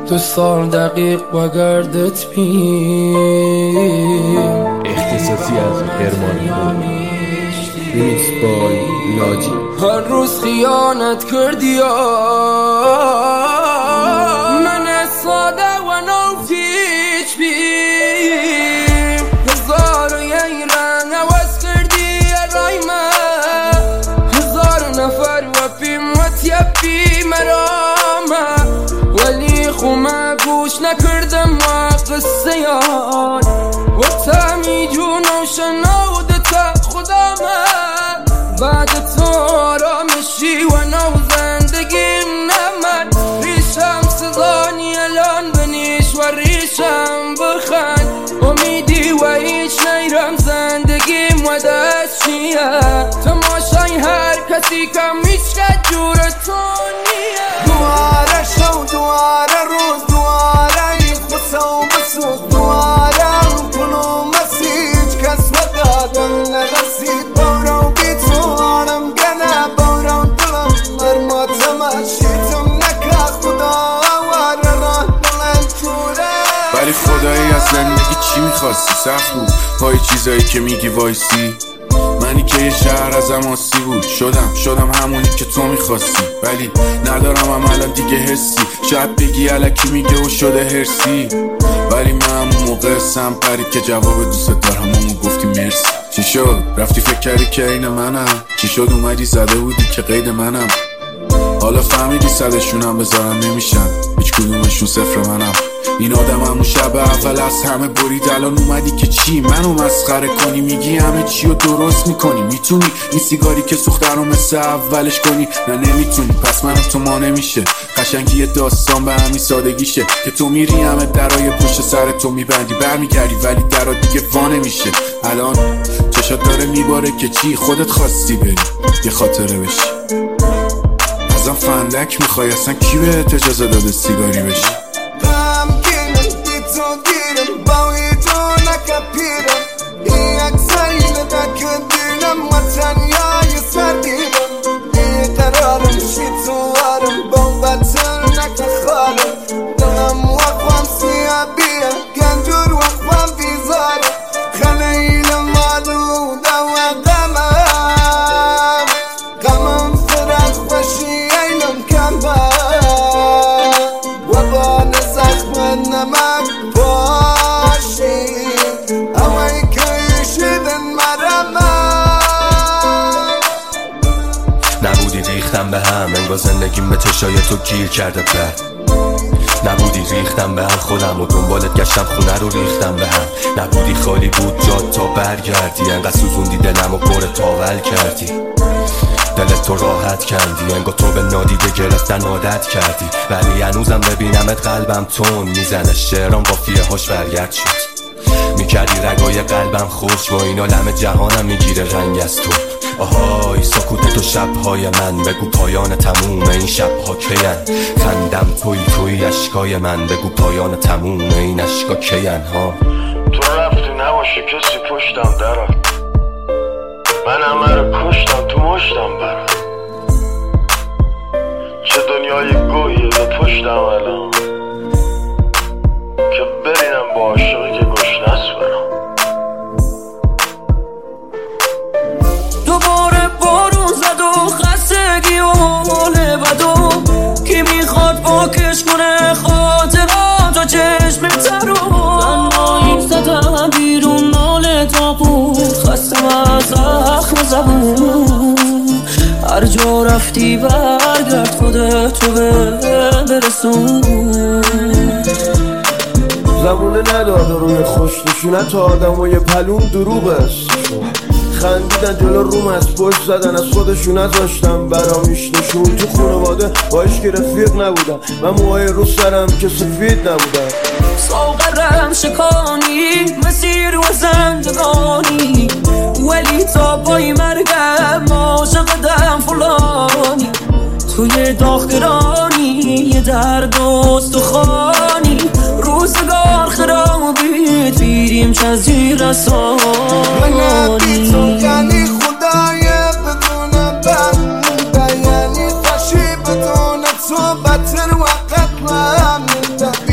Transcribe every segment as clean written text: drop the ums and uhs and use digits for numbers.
2 سال دقیق با گردت اختصاصی از کرمانی ریمیکس بای ناجی. هر روز خیانت کردی من ساده و نوفیچ بیم 1001 رنگ عوض کردی رای من 1000 نفر و پیم و تیبی مرامه ولی خومه گوش نکردم و قصه یان و تامی جون و شنودتا خدا من بعد تو آرامشی و نو زندگیم نمد ریشم سزانی الان بنیش و ریشم بخند امیدی و هیچ نیرم زندگیم و دست چیه تماشای هر کسی کم میشکد جور تو نیه دواره شو دواره روز دواره یک بسو بسوز دواره کنو مسیج کس ندادم نرسید بارو بی تو آنم گنه بارو دلم مرماتم اشیتم نکه خدا واره راه دلم توره ولی خدایی از زندگی چی میخواستی؟ سخت بود پای چیزایی که میگی وایسی منی که یه شهر ازم آسی بود شدم همونی که تو میخواستی ولی ندارم الان دیگه حسی شاید بگی الکی میگه و شده هرسی ولی من همون موقع سم پرید که جواب دوست دارم همون گفتی مرسی چی شد؟ رفتی فکر کردی که این منم چی شد؟ اومدی زده بودی که قید منم حالا فهمیدی صدشونم بذارن نمیشن هیچ کدومشون صفر منم این آدم همون شب اول از همه برید الان اومدی که چی منو مسخره کنی میگی همه چی رو درست میکنی میتونی این سیگاری که سوخته رو مثل اولش کنی نه نمیتونی پس منو تو ما نمیشه قشنگی یه داستان به همین سادگیشه که تو میری همه درای پشت سر تو میبندی برمیگردی ولی درا دیگه وا نمیشه الان چشات داره میباره که چی خودت خواستی بری یه خاطره بشی ازم فندک میخوای اصلا کی بهت اجازه داده سیگاری بشی نبودی ریختم به هم انگار زندگیم به چشای تو گیر کرده بعد نبودی ریختم به هم خودم و دنبالت گشتم خونه رو ریختم به هم نبودی خالی بود جاد تا برگردی انقدر سوزوندی دلم و پر تاول کردی دلت تو راحت کردی انگار تو به نادیده گرفتن عادت کردی ولی هنوزم ببینمت قلبم تون میزنه شعرام قافیه هاش برگرد شد میکردی رگای قلبم خوش با اینا لم جهانم میگیره رنگ از تو آهای سکوت تو شبهای من بگو پایان تموم این شبها کین خندم توی اشکای من بگو پایان تموم این اشکا کین ها تو رفتی نباشه کسی پشتم درات من همه رو کشتم تو مشتم برات چه دنیای گویه به پشتم الان که برینم با عاشقی که گشنست برام دوباره بارون زد و خستگی و حال بدو کی میخواد واکش کنه خاطرات و چشم ترو تنهایی زدم بیرون مال تابون خستم از زخم زبون هر جا رفتی برگرد خودتو برسون زبونه نداده روی خوشنشونت آدم و یه پلون دروغه خندیدن جلو روم از پشت زدن از خودشون نذاشتم برامیش نشون تو خانواده با هیچ که رفیق نبودم و موهای رو سرم که سفید نبودم ساغرم شکانی مسیر و زندگانی ولی تا پای مرگم عاشقدم فلانی توی داغگرانی یه درد و استخوانی روزگار خرابید بیریم چه از زیر رسانی من تو یعنی خدای بدون بنده یعنی خوشی بدون تو بتر وقت من میده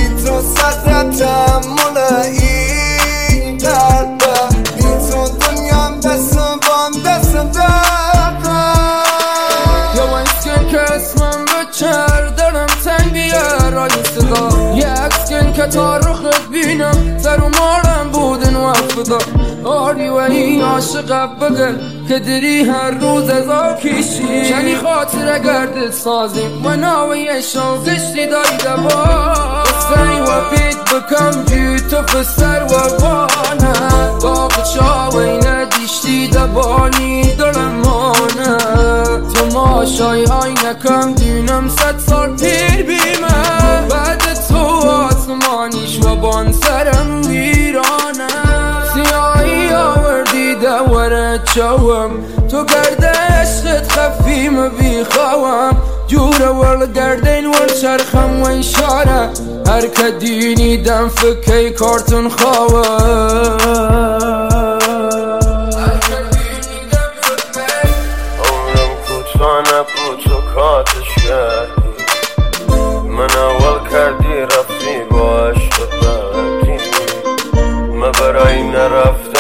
چر دلم تنگ بیارای صدا یک که تا رخت بینم سر و مارم بودن و افدا آری و این عاشق بگل که دری هر روز ازا کشی کنی خاطر گردت سازیم و ناوی شوزشتی دایی دبا اصلی و بید بکم جی تو فسر و بانه باق چاوی ندیشتی دبانی درمانه تو ماشای های نکم دینم 100 سال پیر بیمه بعد تو آسمانیش و بان سرم ویرانه سیاهی آوردی دوره چوم تو گرده عشقت خفیم بیخوام جوره ورل گردین ور چرخم و اشاره هر که دینی دم فکی کارتون خواه نبود تو کاتش کردی من اول کردی رفتی با عشق بعدی من برای نرفت